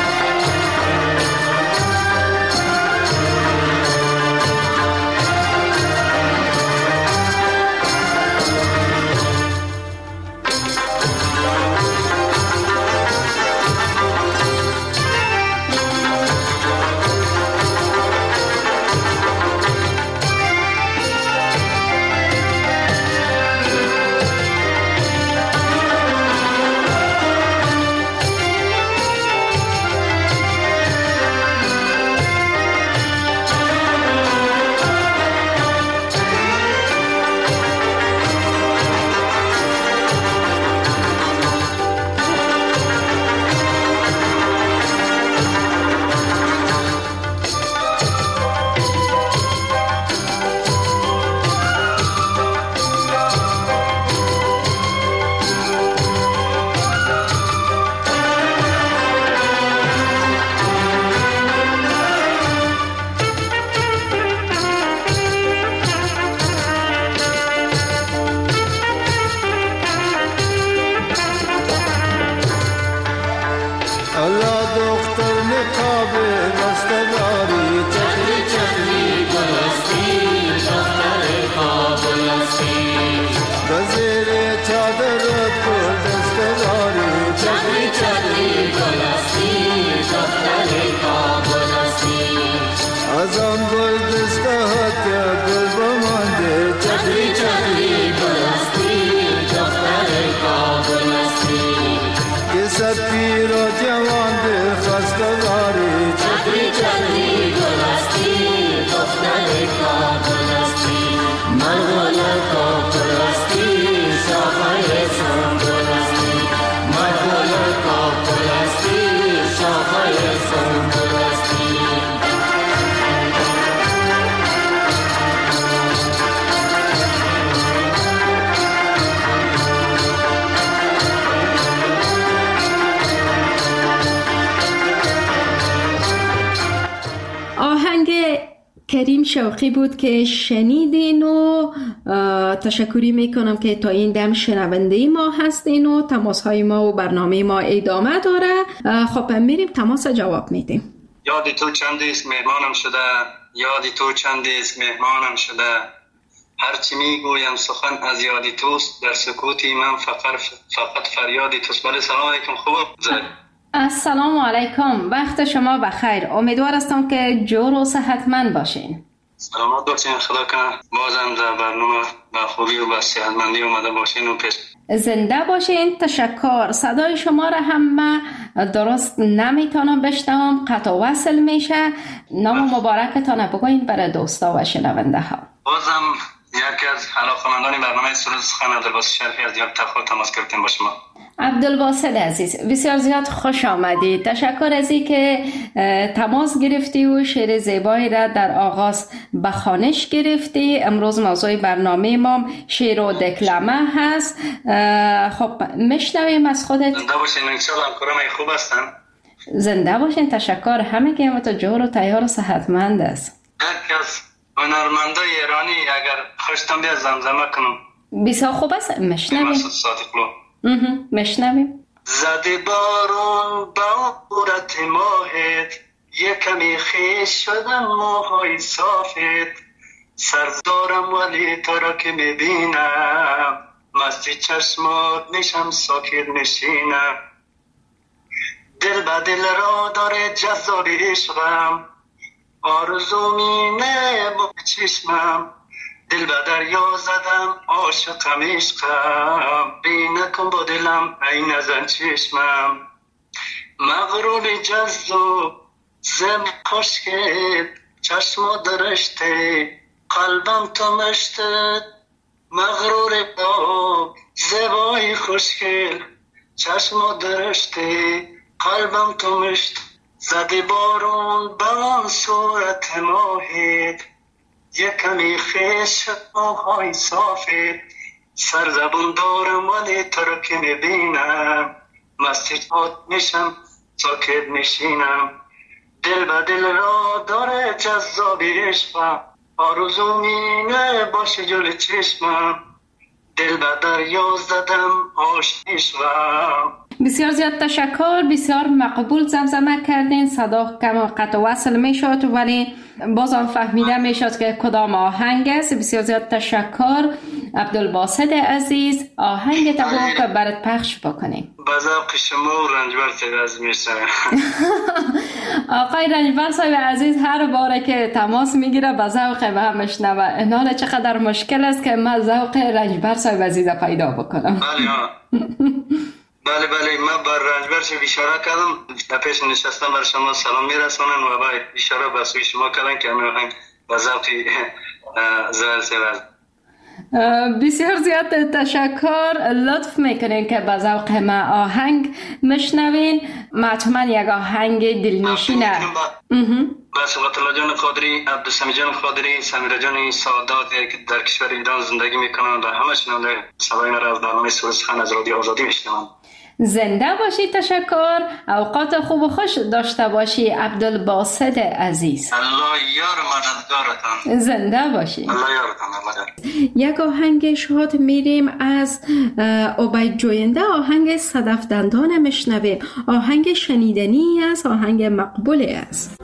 کریم شوقی بود که شنیدین و تشکری میکنم که تا این دم شنونده ما هستین و تماس های ما و برنامه ما ادامه داره. خب میریم تماس جواب میدیم. یادی تو چندیست مهمانم شده، یادی تو چندیست مهمانم شده، هرچی میگویم سخن از یادی توست، در سکوتی من فقط فقط فریادی توست. بله سلام علیکم. خوب زد. السلام علیکم، وقت شما بخیر. امیدوار هستم که جور و صحتمند باشین. سلامت باشین، خدا کنه بازم در برنامه با خوبی و با صحتمندی اومده باشین و پیش. زنده باشین. تشکر. صدای شما را هم من درست نمیتونم بشنوم، قطع و وصل میشه. نام مبارکتان بگوین برای دوستا و شنونده ها. بازم یکی از علاقه‌مندان برنامه سرود سخن عبدالباسط شریفی از دیار تخت تماس گرفتیم با شما. عبدالباسط عزیز بسیار زیاد خوش آمدید. تشکر از این که تماس گرفتی و شعر زیبایی را در آغاز به خوانش گرفتی. امروز موضوع برنامه ما شعر و دکلمه هست. خب میشنویم از خودت. زنده باشین، انشالله همکارم خوب هستن. زنده باشین. تشکر. همه که همه تو جور و تیار و صحتمند است. یکی از هنرمندای ایرانی اگر خوشتم بیاد زمزمه کنم. بسیار خوب است. میشنویم. میشنویم. زده بارون با عورت ماهت، یکمی خیش شدم موهای صافت. سرد دارم ولی تو را که میبینم، مستی چشمات میشم ساکت نشینم. دل به دل را داره جذاب عشقم، آرزو مینه با چشمم. دل به دریا زدم عاشقم عشقم، بی نکن با دلم ای نزن چشمم. مغرور جذب زم خوشگل، چشم درشته قلبم تو مشته. مغرور با زبای خوشگل، چشم درشته قلبم تو مشته. زده بارون بلان صورت ماهت، یکمی خیش موهای صافت. سرزبون دارم ولی تو رو که میبینم، مسجد میشم ساکت میشینم. دل به دل را داره جذاب عشقم، آرزو مینه باشه جلو چشمم. دل به دریا زدم عاشقم. بسیار زیاد تشکر. بسیار مقبول زمزمه کردین. صدا کم قطع وصل می شد ولی بازم فهمیده می شد که کدام آهنگ است. بسیار زیاد تشکر عبدالباسط عزیز. آهنگ تبو که برات پخش بکنیم. با ذوق شما و رنجبر صاحب عزیز میشنویم. آقای رنجبر صاحب عزیز هر باره که تماس میگیره با ذوق به هم میشنوه. این حال چقدر مشکل است که من ذوق رنجبر صاحب عزیز پیدا بکنم. بله ها. بله بله من بر رنجبر شب اشاره کردم، در پیش نشستم بر شما سلام میرسانن و باید اشاره به سوی شما کردن که همه آهنگ به ذوقی زهر سوز. بسیار زیاد تشکر. لطف میکنین که به ذوق ما آهنگ مشنوین. مطمئن یک آهنگ دلنشینه. با صفت الله جان قادری، عبدالسمی جان قادری، سمیرا جان سعادت که در کشور ایران زندگی میکنن و همه شنونده صدای ما را از برنامه سرود سخن از رادیو آزادی میشنوند. زنده باشی. تشکر. اوقات خوب و خوش داشته باشی عبدالباسط عزیز. الله یار مددگارتان. زنده باشی. الله یارتان. الله. یک آهنگ شاد میریم از عبید جوینده. آهنگ صدف دندان مشنویم. آهنگ شنیدنی است، آهنگ مقبولی است.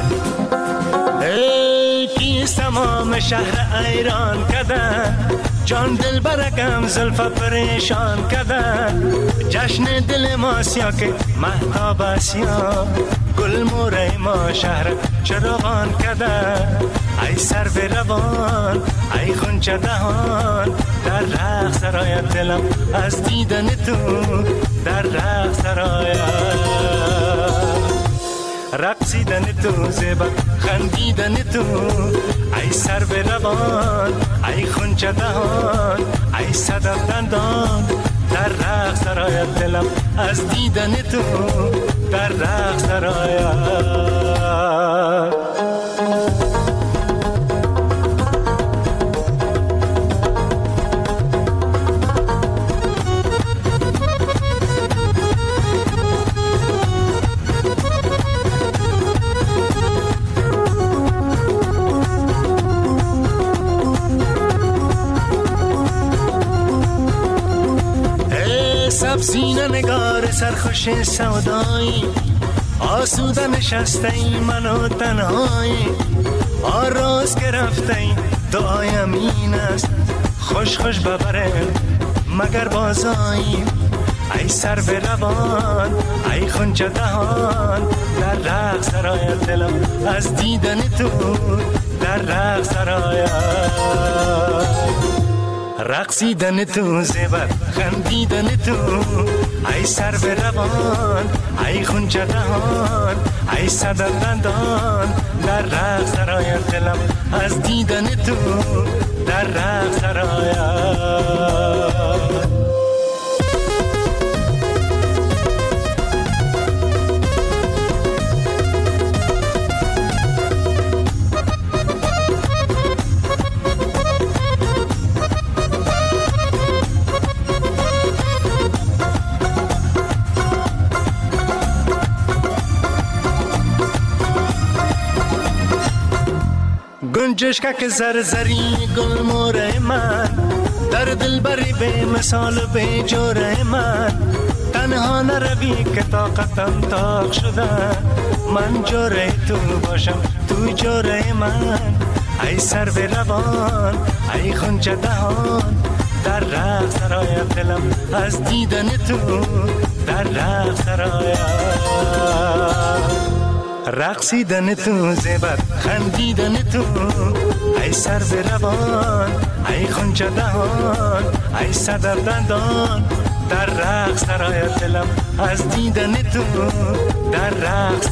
ای کیست تمام شهر ایران کدن، جان دل برگم زلف پریشان کدن. جشن دل ما سیا که مهتاب اسیا، گل موره ما شهر چراغان کدن. ای سر به روان ای خونچه دهان، در رقص سرایت دلم از دیدن تو، در رقص سرایت رقصیدن تو زیبا خندیدن تو. ای سر به روان ای خونچه دهان، ای صدف دندان، در رقص سرایت دلم از دیدن تو، در رقص سرایت. سینه نگار سرخوش سودایی، آسوده نشسته ای منو تنهایی. آراز گرفته ای دعایم این است خوش خوش ببرم مگر بازاییم. ای سر به روان ای خونچه دهان در رقص سراید دلم از دیدن تو در رقص سراید. رقصیدن تو زیبت خندیدن تو ای سر به روان ای خونچه دهان ای صدر دندان در رقص سراید دلم از دیدن تو در رقص سراید. گنجشکک زرزری گل موره من در دل بری به مثال به جوره من. تنها نروی که طاقتم تاق شده من جوره تو باشم تو جوره من. ای سر به روان ای خونچه دهان در رقص سراید دلم از دیدن تو در رقص سراید. رقصیدن تو زیبت خندیدن تو ای سر به روان ای خونچه دهان ای صدر دندان در رقص سراید دلم از دیدن تو در رقص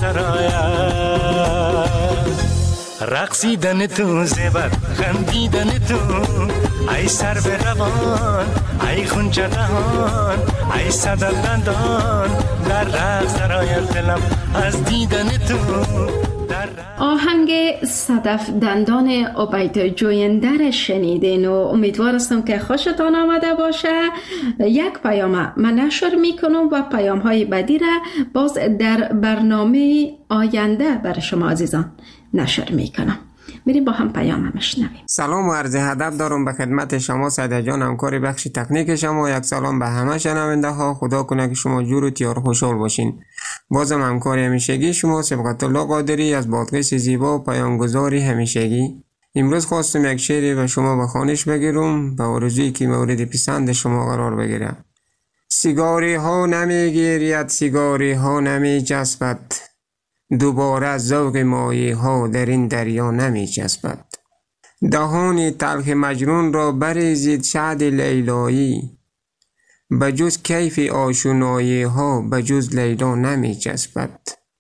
سراید. رقصیدن تو زیبت خندیدن تو ای سر به روان ای خونچه دهان ای صدر دندان در رقص سراید دلم از دیدن تو. آهنگ صدف دندان عبید جویندر شنیدین و امیدوار هستم که خوشتان آمده باشه. یک پیام من نشر میکنم و پیام های بعدی را باز در برنامه آینده برای شما عزیزان نشر میکنم. میریم با هم پیام میشنویم. سلام و عرض ادب دارم به خدمت شما سعید جان همکار بخش تکنیک شما. یک سلام به همه شنونده ها. خدا کنه که شما جور و تیار خوشحال باشین. بازم همکار همیشگی شما سبقت الله قادری از بادغیس زیبا و پیامگذاری همیشگی. امروز خواستم یک شعری به شما به خوانش بگیرم به آرزویی که مورد پسند شما قرار بگیره. سیگاری ها نمیگیرید سیگاری ها نمی جذبد، دوباره ذوق مایه ها در این دریا نمی جذبد. دهان تلخ مجنون را بریزید شعد لیلایی، بجز کیف آشنایی ها بجز لیلا نمی جذبد.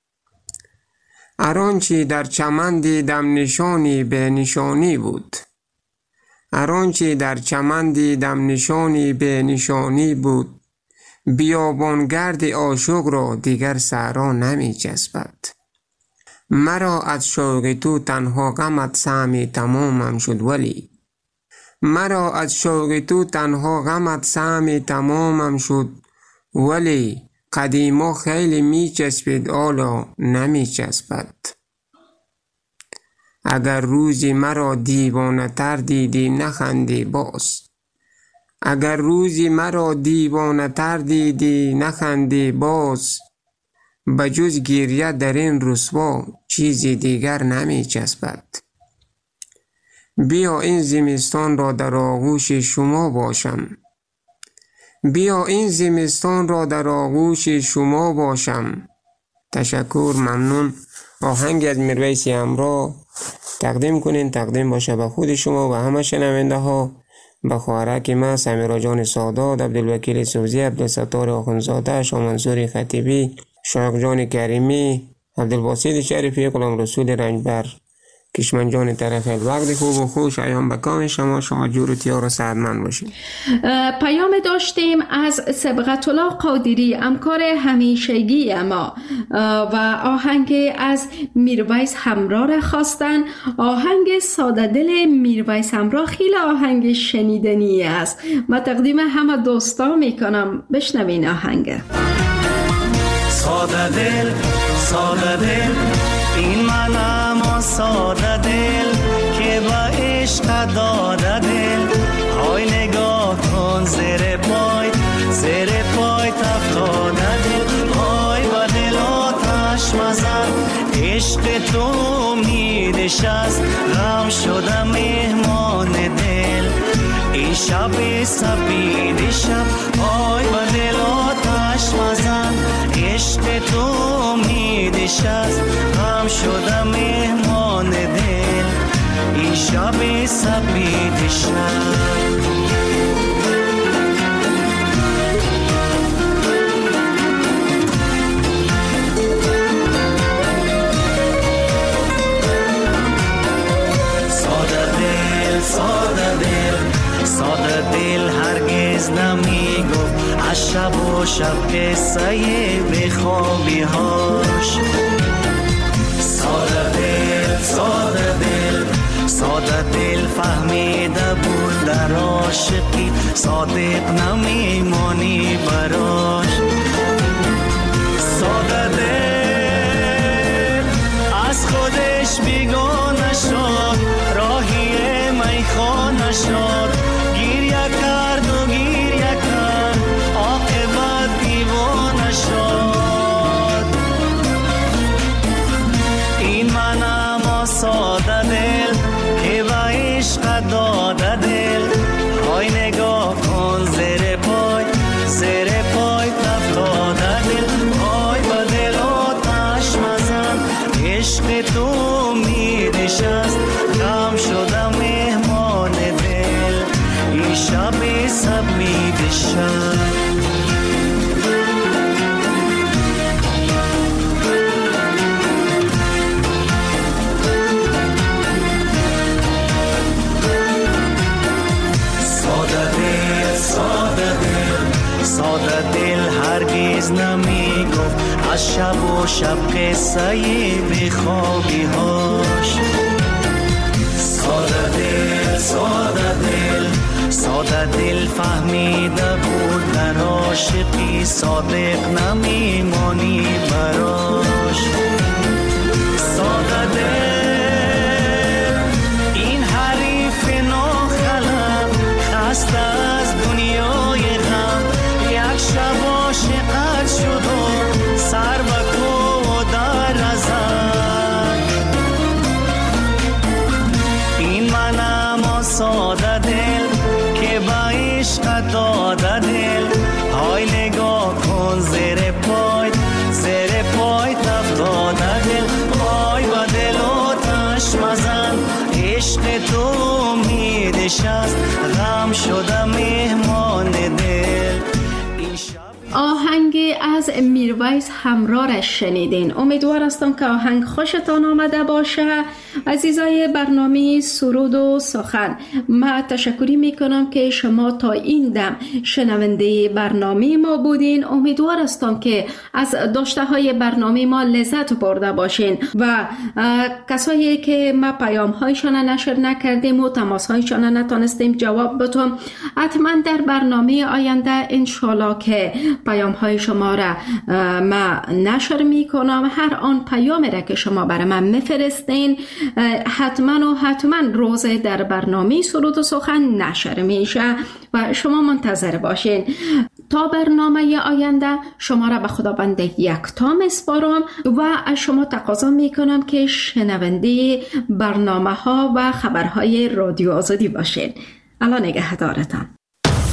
ارانچی در چمن دیدم نشانی به نشانی بود، ارانچی در چمن دیدم نشانی به نشانی بود، بیابانگرد عاشق را دیگر صحرا نمی جذبد. مرا از شوق تو تنها غمت سهمی تمامم شد ولی، مرا از شوق تو تنها غمت سهمی تمامم شد ولی، قدیما خیلی می چسبید آلا نمی چسبد. اگر روزی مرا دیوانه تر دیدی نخندی باز، اگر روزی مرا دیوانه تر دیدی نخندی باز، بجز گریه در این رسوا چیزی دیگر نمی چسبد. بیا این زمستان را در آغوش شما باشم، بیا این زمستان را در آغوش شما باشم. تشکر، ممنون. آهنگ از میرویس همراه تقدیم کنین، تقدیم باشه به خود شما و همه شنونده ها، به خواهرک ما سمیرا جان سادات، عبدالوکیل سوزی، عبدالستار آخونزاده، شاه منصور خطیبی، شایق جان کریمی، عبدالباسط شریفی، غلام رسول رنجبر، کشمن جان طرف الوقت خوب و خوش ایام بکام شما. شما جور و تیار و سعدمند باشید. پیام داشتیم از سبقت الله قادری همکار همیشگی ما و آهنگ از میرویس همراه را خواستن. آهنگ ساده دل میرویس همراه خیلی آهنگ شنیدنی است. ما تقدیم همه دوستا میکنم، بشنوین آهنگ. ساده دل ساده دل این منم ساده دل که با عشق داده دل، های نگاه کن زیر پای زیر پای تفتاده دل، های با دل آتش مزن عشق تو امیدش است، غم شده مهمان شب سپید شب آی با دل آتش مزن عشق تو امیدش است غم شدم مهمان دل این شب سپید شب ساده دل ساده دل هرگز نمی گفت از شب و شب قصه بخوابی هاش ساده دل ساده دل ساده دل فهمیده بود در عاشقی صادق نمیمانی براش ساده دل از خودش بیگانه شد راهی میخانه شد گریه کرد و گریه کرد عاقبت دیوانه شد این منم ساده دل که با عشق داده دل های نگاه کن زیر پای زیر پای افتاده دل های با دل آتش مزن عشق تو امیدش است غم شدم مهمان دل این شب سپید شب ساده دل ساده دل ساده دل هرگز نمی گفت از شب و شب قصه بخوابی هاش ساده دل ساده دل ساده دل فهمیده بود در عاشقی صادق نمیمانی براش ساده دل این حریف ناخلم خسته از دنیای غم یک شب عاشقت شد و سر به کو در ازم این منم ساده دل که با عشق داده دل های نگاه کن زیر پای زیر پای افتاده دل های با دل آتش مزن عشق تو امیدش است غم شدم مهمان دل آهنگ از میرویس همرارش شنیدین. امیدوار هستم که آهنگ خوشتان آمده باشه. عزیزای برنامه سرود و سخن، من تشکری میکنم که شما تا این دم شنونده برنامه ما بودین. امیدوار هستم که از داشته های برنامه ما لذت برده باشین و کسایی که ما پیام هایشان نشر نکردیم و تماس هایشان نتانستیم جواب بدیم، حتما در برنامه آینده انشالله که پیام های شما را ما نشر می کنم. هر آن پیامی را که شما برای من میفرستین حتما و حتما روز در برنامه سرود و سخن نشر میشه و شما منتظر باشین. تا برنامه آینده شما را به خداوند یکتا میسپارم و از شما تقاضا میکنم که شنونده برنامه ها و خبرهای رادیو آزادی باشین. الله نگهدارتان.